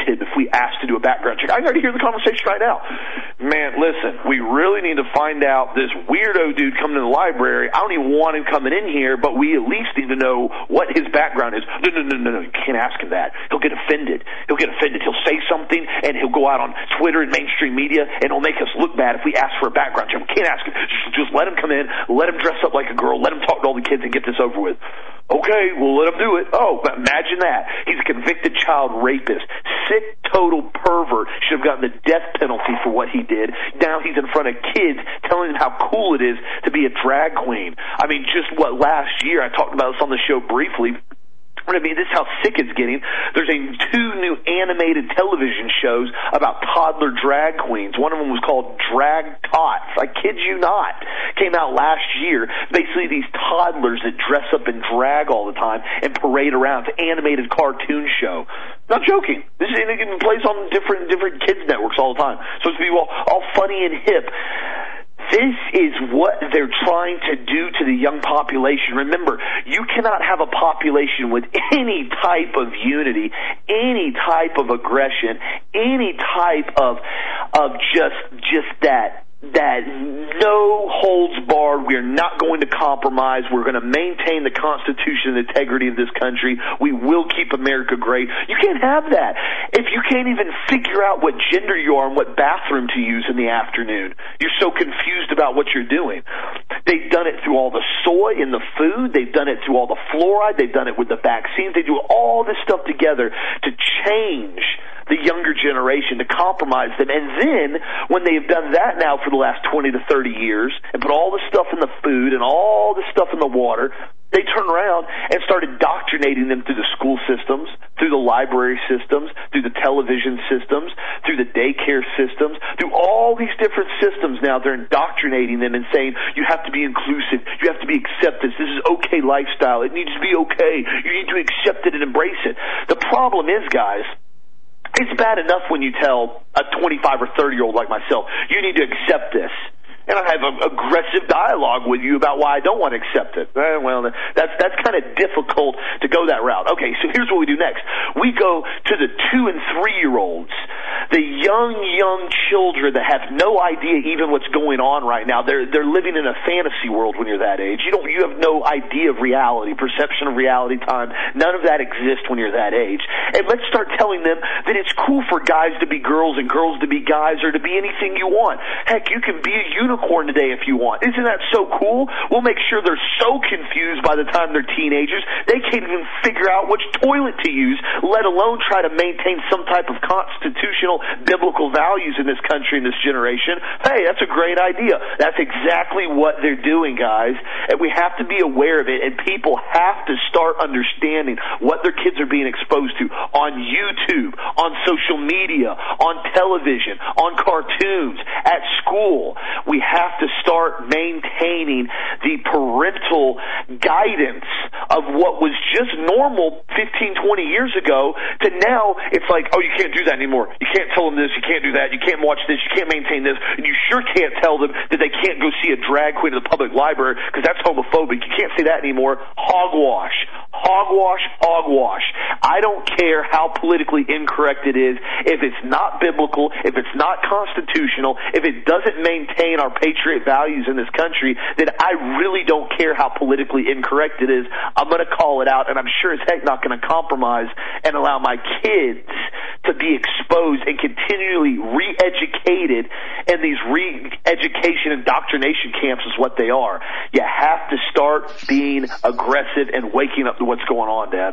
kid if we asked to do a background check. I can already hear the conversation right now. Man, listen, we really need to find out this weirdo dude coming to the library. I don't even want him coming in here, but we at least need to know what his background is. No, you can't ask him that. He'll get offended. He'll say something, and he'll go out on Twitter and mainstream media, and it'll make us look bad if we ask for a background check. We can't ask him. Just let him come in, let him dress up like a girl, let him talk to all the kids and get this over with. Okay, we'll let him do it. Oh, imagine that. He's a convicted child rapist. Sick, total pervert. Should have gotten the death penalty for what he did. Now he's in front of kids telling them how cool it is to be a drag queen. I mean, just last year, I talked about this on the show briefly. I mean, this is how sick it's getting. There's 2 new animated television shows about toddler drag queens. One of them was called Drag Tots. I kid you not. Came out last year. Basically, these toddlers that dress up in drag all the time and parade around. It's an animated cartoon show. Not joking. This is it plays on different kids networks all the time. So it's all funny and hip. This is what they're trying to do to the young population. Remember, you cannot have a population with any type of unity, any type of aggression, any type of just that no holds barred. We're not going to compromise. We're going to maintain the Constitution and integrity of this country. We will keep America great. You can't have that if you can't even figure out what gender you are and what bathroom to use in the afternoon. You're so confused about what you're doing. They've done it through all the soy in the food. They've done it through all the fluoride. They've done it with the vaccines. They do all this stuff together to change the younger generation, to compromise them. And then, when they've done that now for the last 20 to 30 years, and put all the stuff in the food and all the stuff in the water, they turn around and start indoctrinating them through the school systems, through the library systems, through the television systems, through the daycare systems, through all these different systems now. They're indoctrinating them and saying, you have to be inclusive, you have to be accepted, this is okay lifestyle, it needs to be okay, you need to accept it and embrace it. The problem is, guys, it's bad enough when you tell a 25 or 30-year-old like myself, you need to accept this. And I have an aggressive dialogue with you about why I don't want to accept it. Well, that's kind of difficult to go that route. Okay, so here's what we do next. We go to the 2 and 3-year-olds, the young children that have no idea even what's going on right now. They're living in a fantasy world when you're that age. You have no idea of reality, perception of reality time. None of that exists when you're that age. And let's start telling them that it's cool for guys to be girls and girls to be guys, or to be anything you want. Heck, you can be a unicorn today if you want. Isn't that so cool? We'll make sure they're so confused by the time they're teenagers they can't even figure out which toilet to use, let alone try to maintain some type of constitutional biblical values in this country, in this generation. Hey, that's a great idea. That's exactly what they're doing, guys. And we have to be aware of it, and people have to start understanding what their kids are being exposed to on YouTube, on social media, on television, on cartoons, at school. We have to start maintaining the parental guidance of what was just normal 15, 20 years ago to now it's like, oh, you can't do that anymore. You can't tell them this. You can't do that. You can't watch this. You can't maintain this. And you sure can't tell them that they can't go see a drag queen at the public library because that's homophobic. You can't say that anymore. Hogwash. Hogwash, hogwash. I don't care how politically incorrect it is. If it's not biblical, if it's not constitutional, if it doesn't maintain our patriot values in this country, then I really don't care how politically incorrect it is. I'm going to call it out, and I'm sure as heck not going to compromise and allow my kids to be exposed and continually re-educated, and these re-education indoctrination camps is what they are. You have to start being aggressive and waking up to what's going on, Dad.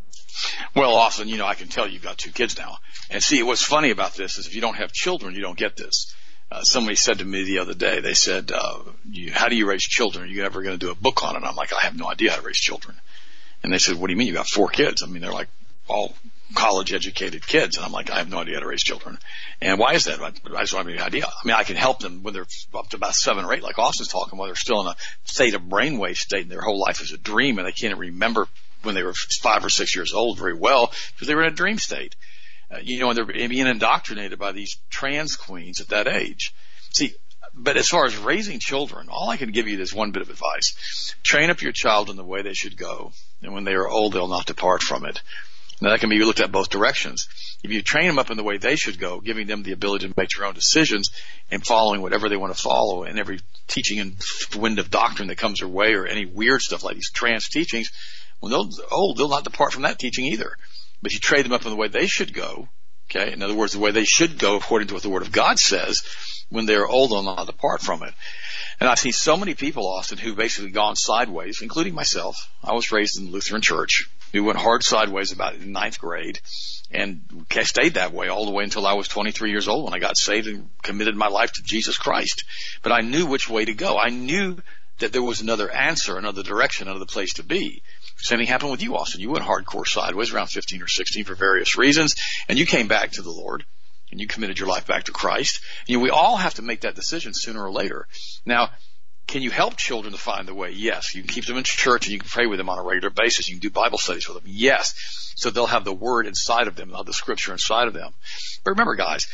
Well, Austin, I can tell you've got 2 kids now. And see, what's funny about this is if you don't have children, you don't get this. Somebody said to me the other day, they said, how do you raise children? Are you ever going to do a book on it? And I'm like, I have no idea how to raise children. And they said, what do you mean? You got 4 kids? I mean, they're like all college-educated kids. And I'm like, I have no idea how to raise children. And why is that? I just don't have any idea. I mean, I can help them when they're up to about 7 or 8, like Austin's talking, while they're still in a state of brainwave state and their whole life is a dream and they can't remember when they were 5 or 6 years old very well because they were in a dream state. And they're being indoctrinated by these trans queens at that age. See, but as far as raising children, all I can give you is one bit of advice. Train up your child in the way they should go, and when they are old, they'll not depart from it. Now, that can be looked at both directions. If you train them up in the way they should go, giving them the ability to make their own decisions and following whatever they want to follow, and every teaching and wind of doctrine that comes their way, or any weird stuff like these trance teachings, well, they'll not depart from that teaching either. But you train them up in the way they should go, okay? In other words, the way they should go according to what the Word of God says, when they're old, they'll not depart from it. And I've seen so many people, Austin, who've basically gone sideways, including myself. I was raised in the Lutheran Church. We went hard sideways about in ninth grade, and stayed that way all the way until I was 23 years old when I got saved and committed my life to Jesus Christ. But I knew which way to go. I knew that there was another answer, another direction, another place to be. Same thing happened with you, Austin. You went hardcore sideways around 15 or 16 for various reasons, and you came back to the Lord, and you committed your life back to Christ. We all have to make that decision sooner or later. Now, can you help children to find the way? Yes. You can keep them in church, and you can pray with them on a regular basis. You can do Bible studies with them. Yes. So they'll have the Word inside of them. They'll have the Scripture inside of them. But remember, guys,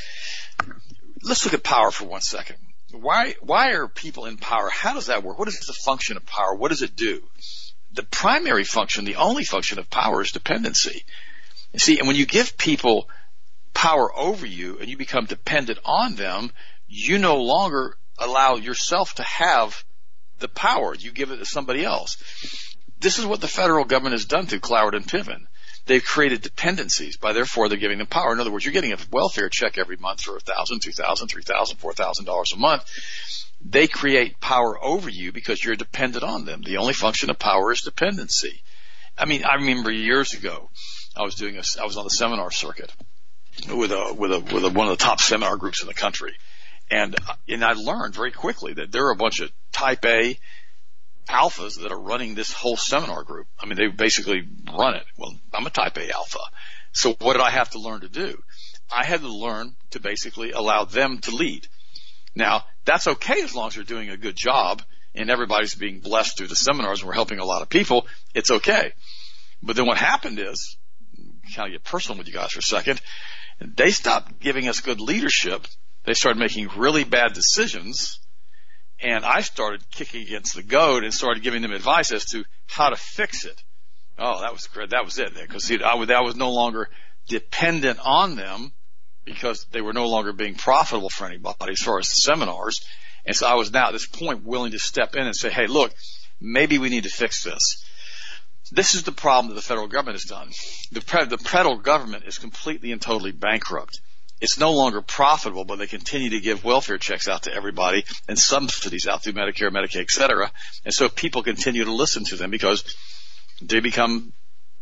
let's look at power for 1 second. Why are people in power? How does that work? What is the function of power? What does it do? The primary function, the only function of power is dependency. You see, and when you give people power over you and you become dependent on them, you no longer allow yourself to have the power. You give it to somebody else. This is what the federal government has done to Cloward and Piven. They've created dependencies. Therefore, they're giving them power. In other words, you're getting a welfare check every month for $1,000, $2,000, $3,000, $4,000 a month. They create power over you because you're dependent on them. The only function of power is dependency. I mean, I remember years ago, I was on the seminar circuit with one of the top seminar groups in the country. And I learned very quickly that there are a bunch of type A alphas that are running this whole seminar group. I mean, they basically run it. Well, I'm a type A alpha. So what did I have to learn to do? I had to learn to basically allow them to lead. Now, that's okay as long as they're doing a good job and everybody's being blessed through the seminars and we're helping a lot of people. It's okay. But then what happened is, kind of get personal with you guys for a second, they stopped giving us good leadership. They started making really bad decisions, and I started kicking against the goat and started giving them advice as to how to fix it. Oh, that was great. That was it. Because I was no longer dependent on them because they were no longer being profitable for anybody as far as the seminars. And so I was now at this point willing to step in and say, hey, look, maybe we need to fix this. This is the problem that the federal government has done. The federal government is completely and totally bankrupt. It's no longer profitable, but they continue to give welfare checks out to everybody and subsidies out through Medicare, Medicaid, et cetera. And so people continue to listen to them because they become,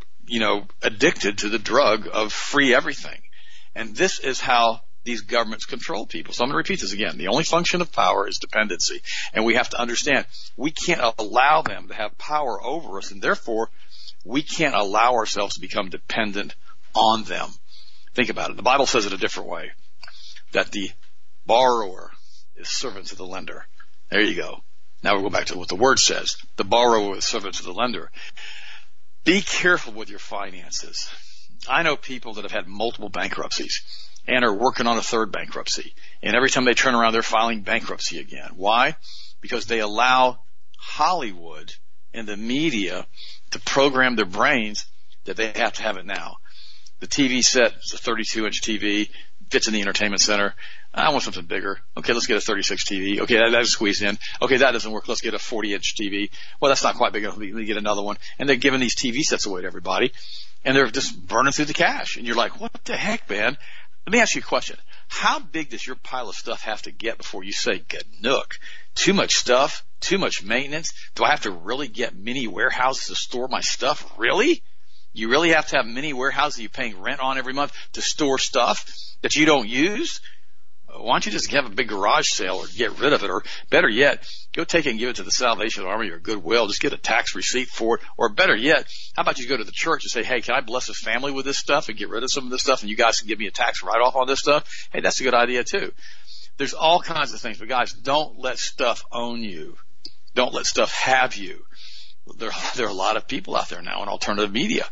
addicted to the drug of free everything. And this is how these governments control people. So I'm going to repeat this again. The only function of power is dependency. And we have to understand we can't allow them to have power over us, and therefore we can't allow ourselves to become dependent on them. Think about it. The Bible says it a different way, that the borrower is servant to the lender. There you go. Now we'll go back to what the Word says. The borrower is servant to the lender. Be careful with your finances. I know people that have had multiple bankruptcies and are working on a third bankruptcy. And every time they turn around, they're filing bankruptcy again. Why? Because they allow Hollywood and the media to program their brains that they have to have it now. The TV set is a 32-inch TV, fits in the entertainment center. I want something bigger. Okay, let's get a 36 TV. Okay, that's squeezed in. Okay, that doesn't work. Let's get a 40-inch TV. Well, that's not quite big enough. Let me get another one. And they're giving these TV sets away to everybody, and they're just burning through the cash. And you're like, what the heck, man? Let me ask you a question. How big does your pile of stuff have to get before you say, Ganook? Too much stuff? Too much maintenance? Do I have to really get mini warehouses to store my stuff? Really? You really have to have mini warehouses that you're paying rent on every month to store stuff that you don't use? Why don't you just have a big garage sale or get rid of it? Or better yet, go take it and give it to the Salvation Army or Goodwill. Just get a tax receipt for it. Or better yet, how about you go to the church and say, hey, can I bless a family with this stuff and get rid of some of this stuff and you guys can give me a tax write-off on this stuff? Hey, that's a good idea too. There's all kinds of things. But guys, don't let stuff own you. Don't let stuff have you. There are a lot of people out there now in alternative media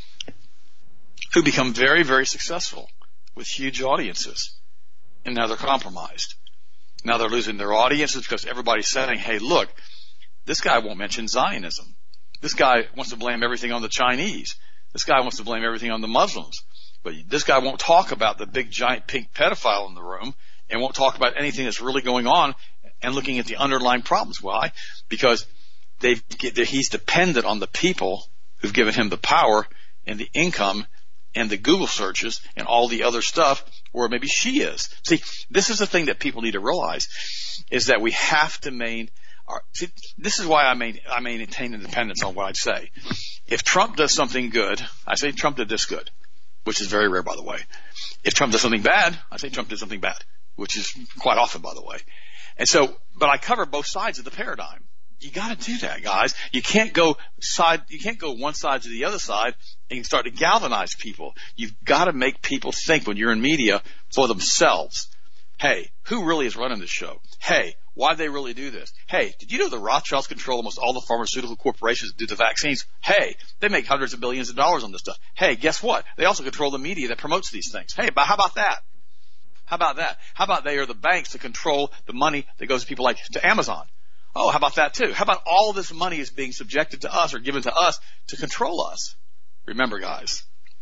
who become very, very successful with huge audiences. And now they're compromised. Now they're losing their audiences because everybody's saying, hey, look, this guy won't mention Zionism. This guy wants to blame everything on the Chinese. This guy wants to blame everything on the Muslims. But this guy won't talk about the big, giant, pink pedophile in the room and won't talk about anything that's really going on and looking at the underlying problems. Why? Because he's dependent on the people who've given him the power and the income and the Google searches and all the other stuff, or maybe she is. See, this is the thing that people need to realize, is that we have to this is why I maintain independence on what I'd say. If Trump does something good, I say Trump did this good, which is very rare, by the way. If Trump does something bad, I say Trump did something bad, which is quite often, by the way. And so, but I cover both sides of the paradigm. You got to do that, guys. You can't go one side to the other side and start to galvanize people. You've got to make people think when you're in media for themselves. Hey, who really is running this show? Hey, why do they really do this? Hey, did you know the Rothschilds control almost all the pharmaceutical corporations that do the vaccines? Hey, they make hundreds of billions of dollars on this stuff. Hey, guess what? They also control the media that promotes these things. Hey, but how about that? How about that? How about they are the banks that control the money that goes to people like to Amazon? Oh, how about that too? How about all this money is being subjected to us or given to us to control us? Remember, guys,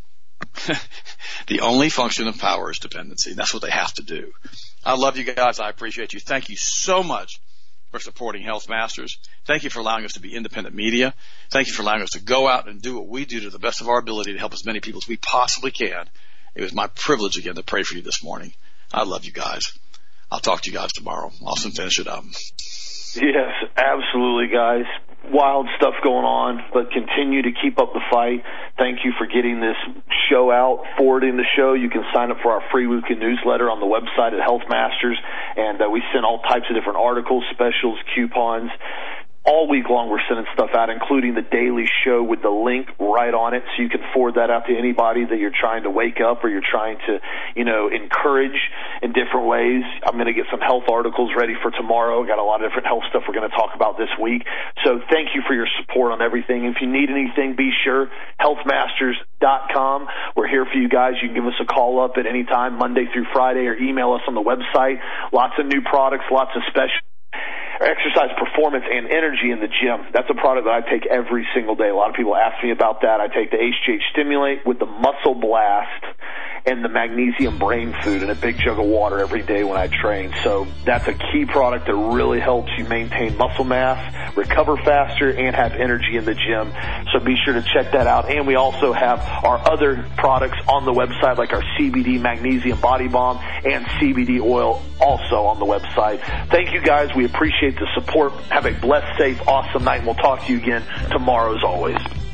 the only function of power is dependency. That's what they have to do. I love you guys. I appreciate you. Thank you so much for supporting Health Masters. Thank you for allowing us to be independent media. Thank you for allowing us to go out and do what we do to the best of our ability to help as many people as we possibly can. It was my privilege again to pray for you this morning. I love you guys. I'll talk to you guys tomorrow. Austin, finish it up. Yes, absolutely, guys. Wild stuff going on, but continue to keep up the fight. Thank you for getting this show out, forwarding the show. You can sign up for our free weekly newsletter on the website at Health Masters, and we send all types of different articles, specials, coupons. All week long we're sending stuff out, including the daily show with the link right on it, so you can forward that out to anybody that you're trying to wake up or you're trying to, encourage in different ways. I'm going to get some health articles ready for tomorrow. Got a lot of different health stuff we're going to talk about this week. So thank you for your support on everything. If you need anything, be sure, healthmasters.com. We're here for you guys. You can give us a call up at any time, Monday through Friday, or email us on the website. Lots of new products, lots of special exercise performance and energy in the gym. That's a product that I take every single day. A lot of people ask me about that. I take the HGH Stimulate with the Muscle Blast and the Magnesium Brain Food and a big jug of water every day when I train. So that's a key product that really helps you maintain muscle mass, recover faster, and have energy in the gym. So be sure to check that out. And we also have our other products on the website, like our CBD Magnesium Body Balm and CBD oil, also on the website. Thank you, guys. We appreciate the support. Have a blessed, safe, awesome night, and we'll talk to you again tomorrow as always.